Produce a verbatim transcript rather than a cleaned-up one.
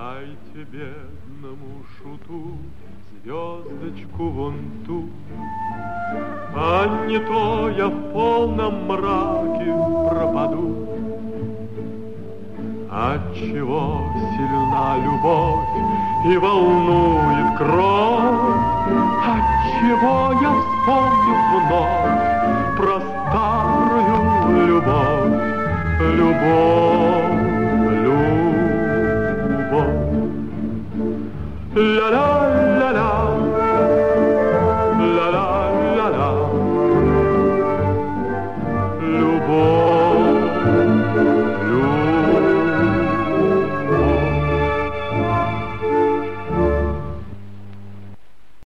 Дайте бедному шуту звездочку вон ту, а не то я в полном мраке пропаду. Отчего сильна любовь и волнует кровь, отчего я вспомню вновь про старую любовь, любовь, любовь. Ля-ля.